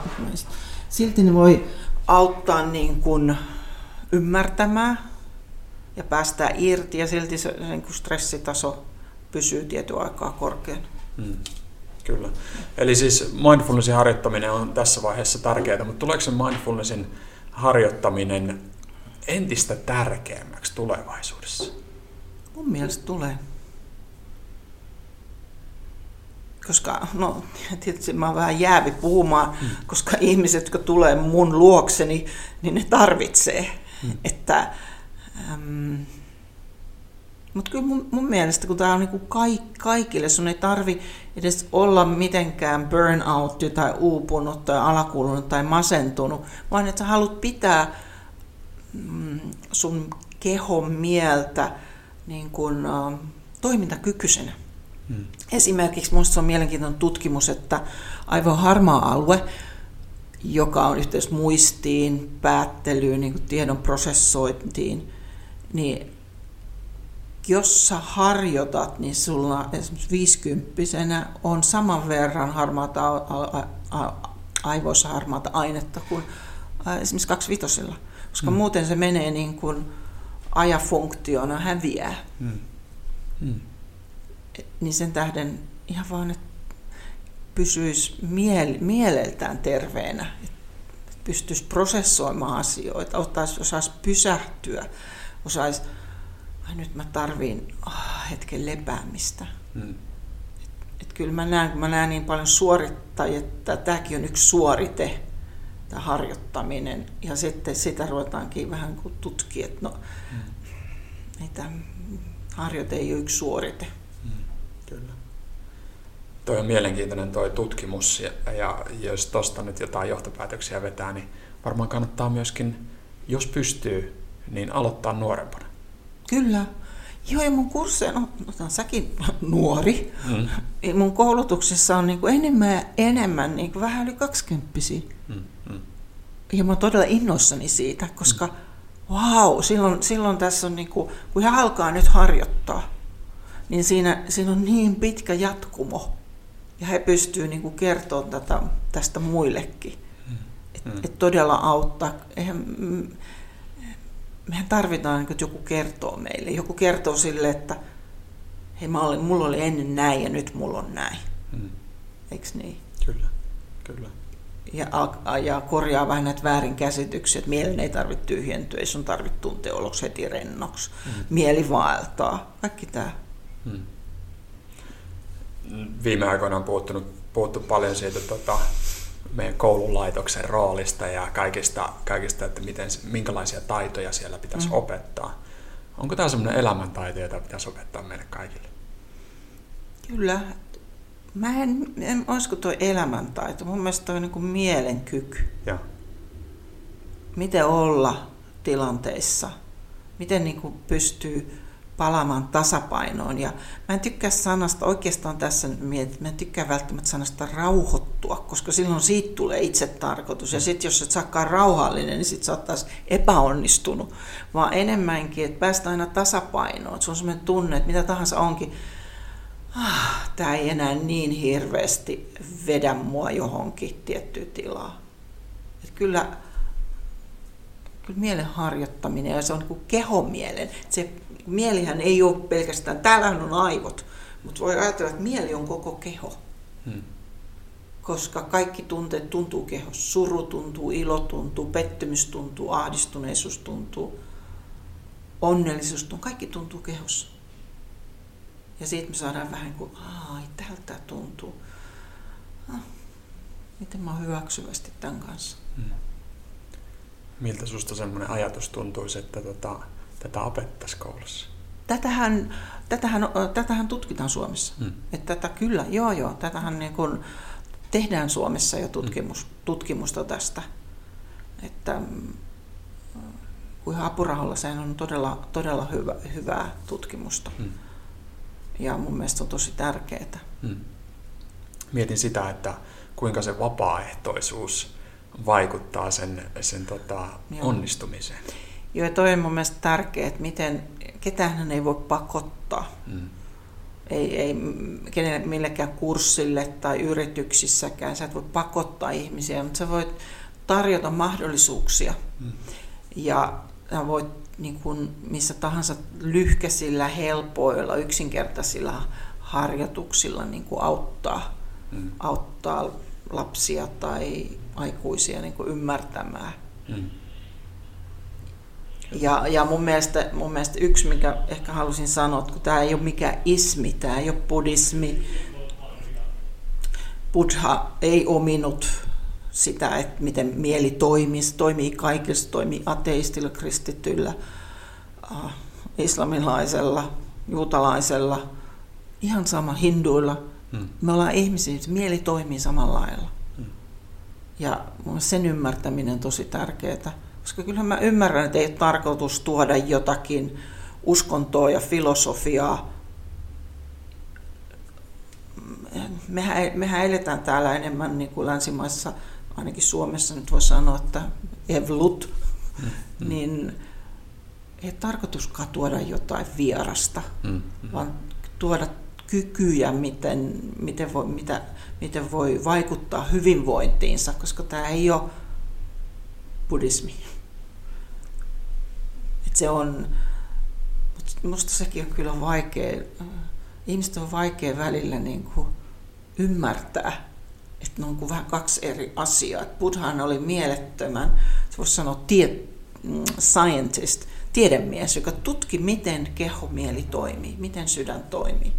silti ne voi auttaa niin kuin ymmärtämään ja päästään irti ja silti se niin kuin stressitaso pysyy tietyn aikaa korkeana. Hmm. Kyllä. Eli siis mindfulnessin harjoittaminen on tässä vaiheessa tärkeää, mutta tuleeko se mindfulnessin harjoittaminen entistä tärkeämmäksi tulevaisuudessa? Mun mielestä tulee. Koska, no tietysti mä oon vähän jäävi puhumaan, hmm. koska ihmiset, jotka tulee mun luokseni, niin ne tarvitsee. Hmm. Että, ähm, mutta kyllä mun, mun mielestä, kun tää on niinku kaik, kaikille, sun ei tarvi edes olla mitenkään burnout tai uupunut tai alakulunut tai masentunut, vaan että sä haluat pitää mm, sun kehon mieltä niin kun, äh, toimintakykyisenä. Hmm. Esimerkiksi minusta on mielenkiintoinen tutkimus, että aivon harmaa alue, joka on yhteydessä muistiin, päättelyyn, niin kuin tiedon prosessointiin, niin jos sä harjoitat, niin sulla esimerkiksi viisikymppisenä on saman verran harmaata, a, a, aivoissa harmaata ainetta kuin a, esimerkiksi kaksivitosilla, koska hmm. muuten se menee niin kuin ajafunktiona häviää. Hmm. Hmm. Niin sen tähden ihan vaan, että pysyisi miel- mieleltään terveenä, että pystyisi prosessoimaan asioita, ottaisi, osaisi pysähtyä, osaisi, ai nyt mä tarviin oh, hetken lepäämistä. Hmm. Et, et kyllä mä näen, kun mä näen niin paljon suorittajia, että tämäkin on yksi suorite, tämä harjoittaminen, ja sitten sitä ruvetaankin vähän kuin tutkia, että no, hmm. tämä harjoite ei ole yksi suorite. Kyllä. Toi on mielenkiintoinen toi tutkimus, ja, ja jos tuosta nyt jotain johtopäätöksiä vetää, niin varmaan kannattaa myöskin, jos pystyy, niin aloittaa nuorempana. Kyllä. Joo, ja mun kursseja, no otan säkin nuori, mm. mun koulutuksessa on niin kuin enemmän ja enemmän niin kuin vähän yli kaksikymppisiä. Mm. Mm. Ja mä oon todella innoissani siitä, koska mm. vau, silloin, silloin tässä on, niin kuin, kun he alkaa nyt harjoittaa, niin siinä, siinä on niin pitkä jatkumo. Ja he pystyvät niin kuin kertoa tätä, tästä muillekin. Mm. Että mm. et todella auttaa. Eihän, mehän tarvitaan, niin kuin, että joku kertoo meille. Joku kertoo sille, että hei, mä olin, mulla oli ennen näin ja nyt mulla on näin. Mm. Eikö niin? Kyllä, kyllä. Ja, ja korjaa vähän näitä väärinkäsityksiä, että mielen ei tarvitse tyhjentyä, ei sun tarvitse tuntea oloksi heti rennoksi. Mm. Mieli vaeltaa. Kaikki tämä. Mm. Viime aikoina on puhuttu, puhuttu paljon siitä tota, meidän koululaitoksen roolista ja kaikista, kaikista että miten, minkälaisia taitoja siellä pitäisi mm. opettaa. Onko tämä sellainen elämäntaito, jota pitäisi opettaa meille kaikille? Kyllä. Mä en, en olisiko tuo elämäntaito. Mun mielestä toi on niin kuin mielenkyky. Ja. Miten olla tilanteissa. Miten niin kuin pystyy palaamaan tasapainoon. Ja mä en tykkää sanasta, oikeastaan tässä mietin, mä en tykkää välttämättä sanasta rauhoittua, koska silloin siitä tulee itse tarkoitus. Ja sitten jos et saakaan rauhallinen, niin sit sä oot taas epäonnistunut. Vaan enemmänkin, että päästä aina tasapainoon. Että se on sellainen tunne, että mitä tahansa onkin, ah, tää ei enää niin hirveästi vedä mua johonkin tiettyyn tilaan. Että kyllä, kyllä mielen harjoittaminen, ja se on niin kuin kehomielen. Se mielihän ei ole pelkästään, täällähän on aivot, mutta voi ajatella, että mieli on koko keho. Hmm. Koska kaikki tunteet tuntuu kehossa. Suru tuntuu, ilo tuntuu, pettymys tuntuu, ahdistuneisuus tuntuu, onnellisuus tuntuu, kaikki tuntuu kehossa. Ja siitä me saadaan vähän kuin, ai tältä tuntuu. Ah, miten mä oon hyväksyvästi tämän kanssa. Hmm. Miltä susta semmoinen ajatus tuntuisi, että tota, tätä opettaisi koulussa? Tätähän, tätähän, tätähän tutkitaan Suomessa. Hmm. Että tätä kyllä, joo joo, tätähän niin kuin tehdään Suomessa jo tutkimus, hmm. tutkimusta tästä. Että kuinka apurahalla se on todella, todella hyvä, hyvää tutkimusta. Hmm. Ja mun mielestä on tosi tärkeää. Hmm. Mietin sitä, että kuinka se vapaaehtoisuus vaikuttaa sen, sen tota, onnistumiseen. Joo, toi on mun mielestä tärkeää, että miten, ketään ei voi pakottaa. Mm. Ei, ei kenelle, millekään kurssille tai yrityksissäkään. Sä et voi pakottaa ihmisiä, mutta sä voit tarjota mahdollisuuksia. Mm. Ja sä voit niin kuin missä tahansa lyhkäisillä, helpoilla, yksinkertaisilla harjoituksilla niin kuin auttaa, mm. auttaa lapsia tai aikuisia niin kuin ymmärtämään. Mm. Ja, ja mun, mielestä, mun mielestä yksi, mikä ehkä halusin sanoa, että kun tämä ei ole mikään ismi, tämä ei ole buddhismi, Buddha ei ominut sitä, että miten mieli toimii, se toimii kaikessa, toimii ateistilla, kristityllä, äh, islamilaisella, juutalaisella, ihan sama hinduilla. Hmm. Me ollaan ihmisiä, mieli toimii samalla lailla. Hmm. Ja sen ymmärtäminen on tosi tärkeää. Koska kyllähän mä ymmärrän, että ei ole tarkoitus tuoda jotakin uskontoa ja filosofiaa. Mehän, mehän eletään täällä enemmän niin kuin länsimaissa, ainakin Suomessa nyt voi sanoa, että evlut, mm-hmm. niin ei ole tarkoituskaan tuoda jotain vierasta, mm-hmm. vaan tuoda kykyjä, miten, miten, voi, mitä, miten voi vaikuttaa hyvinvointiinsa, koska tämä ei ole buddhismi. Et se on, musta sekin on kyllä vaikea, ihmiset on vaikea välillä niin kuin ymmärtää, että ne on kuin vähän kaksi eri asiaa. Buddhahan oli mielettömän, se voisi sanoa tie, scientist, tiedemies, joka tutki, miten keho, mieli toimii, miten sydän toimii.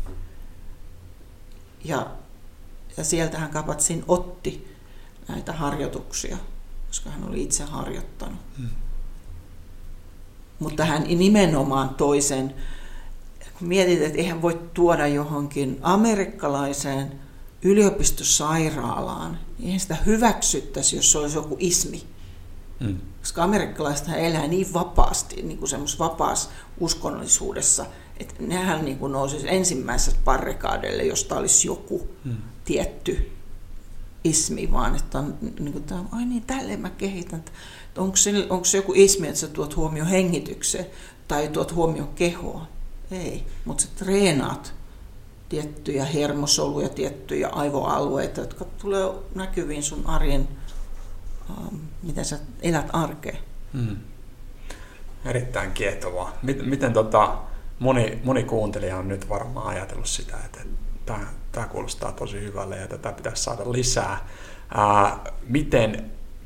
Ja, ja sieltähän Kabat-Zinn otti näitä harjoituksia, koska hän oli itse harjoittanut. Hmm. Mutta hän nimenomaan toisen, kun mietit, että eihän voi tuoda johonkin amerikkalaiseen yliopistosairaalaan, niin eihän sitä hyväksyttäisi, jos se olisi joku ismi. Mm. Koska amerikkalaisethan elää niin vapaasti, niin kuin semmoisessa vapaassa uskonnollisuudessa, että nehän niin kuin nousisi ensimmäisessä barrikaadelle, josta olisi joku mm. tietty ismi, vaan että on, niin kuin, ai niin, tälleen mä kehitän. Onko se, onko se joku ismi, että sä tuot huomioon hengitykseen tai tuot huomioon kehoon? Ei, mutta sä treenaat tiettyjä hermosoluja, tiettyjä aivoalueita, jotka tulee näkyviin sun arjen, ähm, miten sä elät arkea. Hmm. Erittäin kiehtovaa. Miten, miten tota, moni, moni kuuntelija on nyt varmaan ajatellut sitä, että tämä, tämä kuulostaa tosi hyvälle ja tätä pitäisi saada lisää. Ää, miten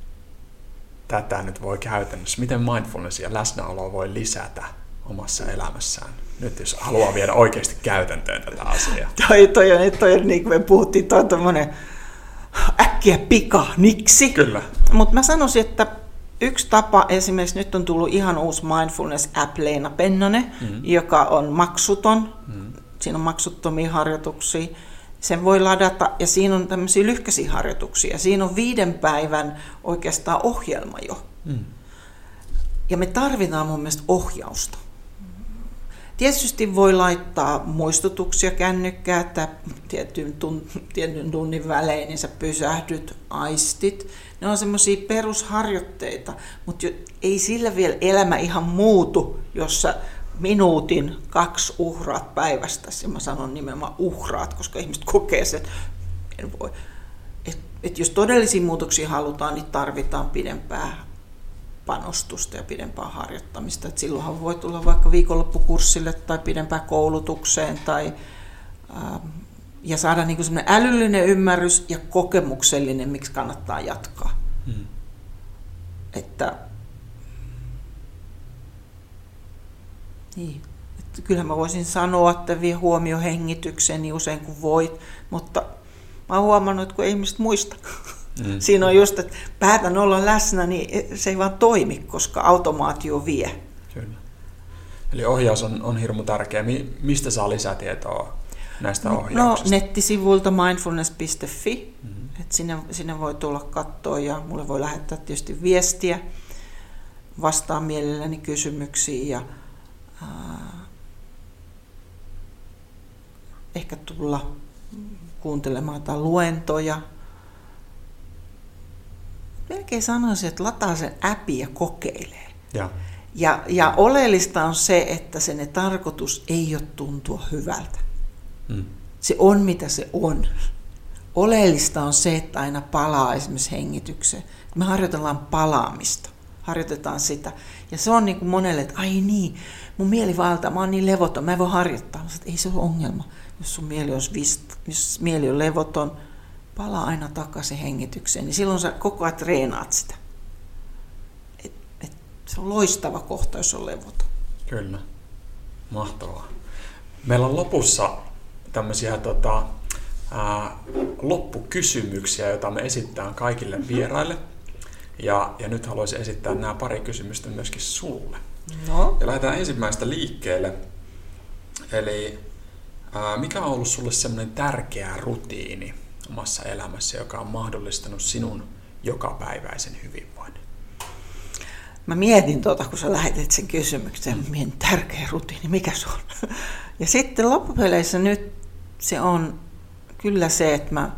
tätä nyt voi käytännössä, miten mindfulness ja läsnäoloa voi lisätä omassa elämässään? Nyt jos haluaa viedä oikeasti käytäntöön tätä asiaa. Toi, toi on, toi on niin kuin me puhuttiin, toi on tommoinen äkkiä pika, niksi. Kyllä. Mutta mä sanoisin, että yksi tapa, esimerkiksi nyt on tullut ihan uusi mindfulness-app Leena Pennonen, mm-hmm. joka on maksuton. Mm-hmm. Siinä on maksuttomia harjoituksia. Sen voi ladata ja siinä on tämmöisiä lyhkäisiä harjoituksia. Siinä on viiden päivän oikeastaan ohjelma jo. Mm. Ja me tarvitaan mun mielestä ohjausta. Tietysti voi laittaa muistutuksia kännykkää, että tietyn, tun, tietyn tunnin välein niin sä pysähdyt, aistit. Ne on semmoisia perusharjoitteita, mutta ei sillä vielä elämä ihan muutu, jos sä minuutin kaksi uhraat päivästä. Ja mä sanon nimenomaan uhraat, koska ihmiset kokee sen, että en voi. Et, et jos todellisia muutoksia halutaan, niin tarvitaan pidempää panostusta ja pidempää harjoittamista. Et silloinhan voi tulla vaikka viikonloppukurssille tai pidempään koulutukseen tai, ää, ja saada niinku semmoinen älyllinen ymmärrys ja kokemuksellinen, miksi kannattaa jatkaa. Hmm. Että, niin, että kyllähän mä voisin sanoa, että vie huomio hengitykseen niin usein kuin voit, mutta mä oon huomannut, että kun ei ihmiset muista. Mm. Siinä on just, että päätän olla läsnä, niin se ei vaan toimi, koska automaatio vie. Kyllä. Eli ohjaus on, on hirmu tärkeä. Mi, mistä saa lisätietoa näistä ohjauksista? No nettisivuilta mindfulness piste fi. Mm-hmm. Et sinne, sinne voi tulla katsoa ja mulle voi lähettää tietysti viestiä. Vastaan mielelläni kysymyksiin ja äh, ehkä tulla kuuntelemaan jotain luentoja. Melkein sanoisin, että lataa sen appin ja kokeilee. Ja. Ja, ja oleellista on se, että sen tarkoitus ei ole tuntua hyvältä. Mm. Se on mitä se on. Oleellista on se, että aina palaa esimerkiksi hengitykseen. Me harjoitellaan palaamista. Harjoitetaan sitä. Ja se on niin kuin monelle, että ai niin, mun mieli valtaa, mä oon niin levoton, mä en voi harjoittaa. Että ei se ole ongelma, jos sun mieli, olisi vist, jos mieli on levoton. Palaa aina takaisin hengitykseen, niin silloin sä koko ajan treenaat sitä. Et, et, se on loistava kohta, jos on levoton. Kyllä, mahtavaa. Meillä on lopussa tämmöisiä tota, ää, loppukysymyksiä, joita me esitetään kaikille vieraille. Ja, ja nyt haluaisin esittää nämä pari kysymystä myöskin sulle. No. Ja lähdetään ensimmäistä liikkeelle. Eli ää, mikä on ollut sulle semmoinen tärkeä rutiini omassa elämässä, joka on mahdollistanut sinun jokapäiväisen hyvinvoinnin? Mä mietin tuota, kun sä lähetit sen kysymyksen, mietin tärkeä rutiini, mikä se on? Ja sitten loppupeleissä nyt se on kyllä se, että mä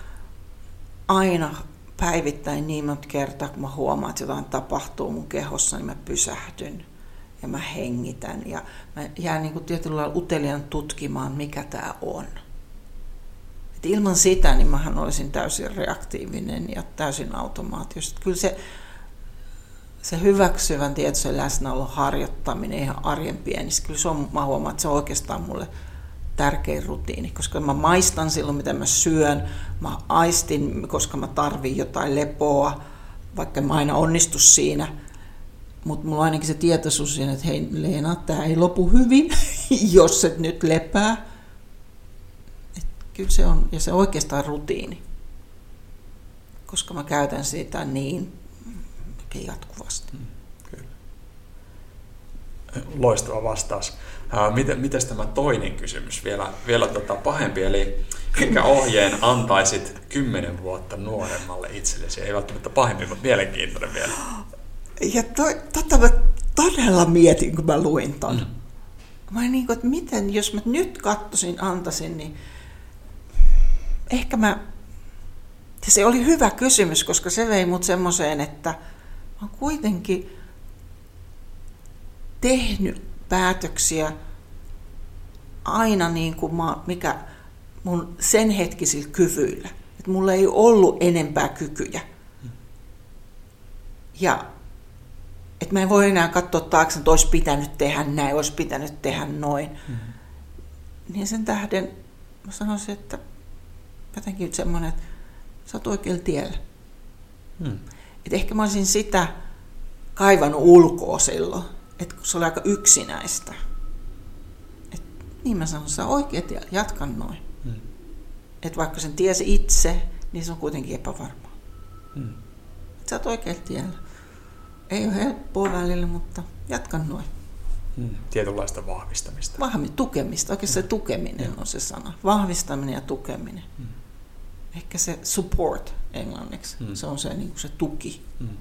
aina päivittäin niin monta kertaa, kun mä huomaan, että jotain tapahtuu mun kehossa, niin mä pysähdyn ja mä hengitän ja mä jään niin kuin tietyllä lailla uteliaan tutkimaan, mikä tää on. Et ilman sitä niin mähän olisin täysin reaktiivinen ja täysin automaatiosta. Kyllä se, se hyväksyvän tietoisen läsnäolon harjoittaminen ihan arjen pienissä, kyllä se on, mä huomaan, että se on oikeastaan mulle tärkein rutiini, koska mä maistan silloin, mitä mä syön, mä aistin, koska mä tarvin jotain lepoa, vaikka mä aina onnistu siinä, mutta mulla on ainakin se tietoisuus siinä, että hei Leena, tää ei lopu hyvin, jos et nyt lepää. Et kyllä se on, ja se on oikeastaan rutiini, koska mä käytän sitä niin jatkuvasti. Kyllä. loistava vastaus. Ää, miten, mites tämä toinen kysymys vielä, vielä tota pahempi, eli minkä ohjeen antaisit kymmenen vuotta nuoremmalle itsellesi? Ei välttämättä pahempi, mutta mielenkiintoinen vielä. Ja toi, tota mä todella mietin, kun mä luin ton. Mm. Mä olin niin kuin, että miten, jos mä nyt katsoisin, antaisin, niin ehkä mä... Ja se oli hyvä kysymys, koska se vei mut semmoiseen, että mä oon kuitenkin tehnyt päätöksiä aina niin kuin mä, mikä mun sen hetkisillä kyvyillä. Että mulla ei ollut enempää kykyjä. Ja että mä en voi enää katsoa taakse, että olisi pitänyt tehdä näin, olisi pitänyt tehdä noin. Mm-hmm. Niin sen tähden mä sanoisin, että jotenkin semmoinen, että sä oot oikealla tiellä. Mm. Että ehkä mä olisin sitä kaivannut ulkoa silloin, että kun se oli aika yksinäistä. Et niin mä sanon, sä oot oikea tiellä, jatkan noin. Mm. Että vaikka sen tiesi itse, niin se on kuitenkin epävarmaa. Mm. Että sä oot oikealla tiellä. Ei ole helppoa välillä, mutta jatkan noin. Hmm. Tietynlaista vahvistamista. Vahvi, tukemista. Oikein se tukeminen hmm. on se sana. Vahvistaminen ja tukeminen. Hmm. Ehkä se support englanniksi. Hmm. Se on se, niin kuin se tuki. Hmm.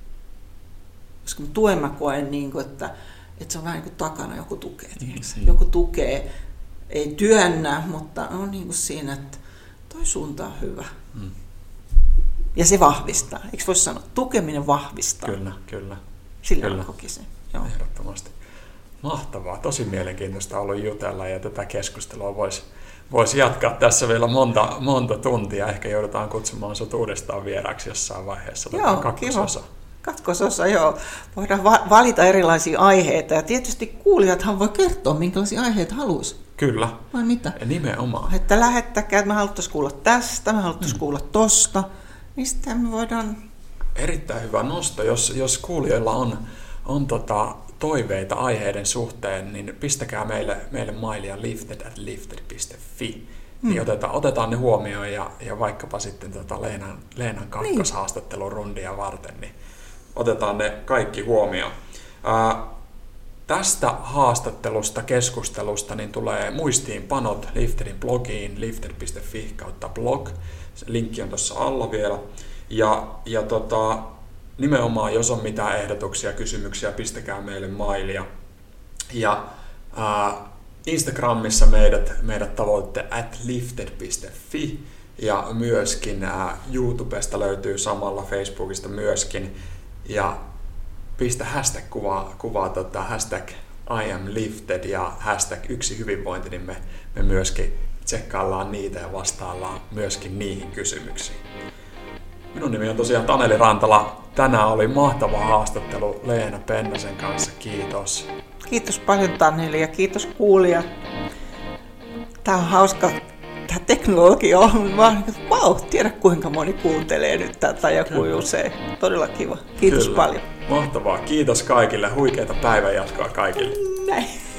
Koska tuen mä koen, niin kuin, että, että se on vähän niin kuin takana joku tukee. Hmm. Joku tukee, ei työnnä, mutta on niin kuin siinä, että toi suunta on hyvä. Hmm. Ja se vahvistaa. Eikö voisi sanoa? Tukeminen vahvistaa. Kyllä, kyllä. Sillä kyllä. kokisin. Joo. Ehdottomasti. Mahtavaa. Tosi mielenkiintoista ollut jutella ja tätä keskustelua voisi vois jatkaa tässä vielä monta, monta tuntia. Ehkä joudutaan kutsumaan sut uudestaan vieraaksi jossain vaiheessa. Joo, kakkososa. Kiva. Kakkososa, joo. Voidaan va- valita erilaisia aiheita ja tietysti kuulijathan voi kertoa, minkälaisia aiheita haluaisi. Kyllä. Vai mitä? Ja nimenomaan. Että lähettäkää, että me haluttaisiin kuulla tästä, me haluttaisiin mm. kuulla tosta. Niin sitten me voidaan... Erittäin hyvä nosto. Jos, jos kuulijoilla on, on tota toiveita aiheiden suhteen, niin pistäkää meille, meille mailia lifted at lifted piste fi. Mm. Niin otetaan, otetaan ne huomioon ja, ja vaikkapa sitten tota Leenan, Leenan kakkoshaastattelurundia varten, niin otetaan ne kaikki huomioon. Ää, tästä haastattelusta, keskustelusta, niin tulee muistiinpanot Liftedin blogiin lifted piste fi kautta blog. Linkki on tuossa alla vielä. Ja, ja tota, nimenomaan, jos on mitään ehdotuksia, kysymyksiä, pistäkää meille mailia. Ja ää, Instagramissa meidät, meidät tavoitte at lifted piste fi ja myöskin ää, YouTubesta löytyy samalla, Facebookista myöskin. Ja pistä hashtag kuvaa, kuvaa tota, hashtag I am lifted ja hashtag yksi hyvinvointi, niin me, me myöskin tsekkaillaan niitä ja vastaillaan myöskin niihin kysymyksiin. Minun nimi on tosiaan Taneli Rantala. Tänään oli mahtava haastattelu Leena Pennasen kanssa. Kiitos. Kiitos paljon Taneli ja kiitos kuulijat. Tämä on hauska. Tämä teknologia on vaan, että vau, tiedä kuinka moni kuuntelee nyt tätä ja kuin usein. Todella kiva. Kiitos Kyllä. paljon. Mahtavaa. Kiitos kaikille. Huikeita päivänjatkoa kaikille. Näin.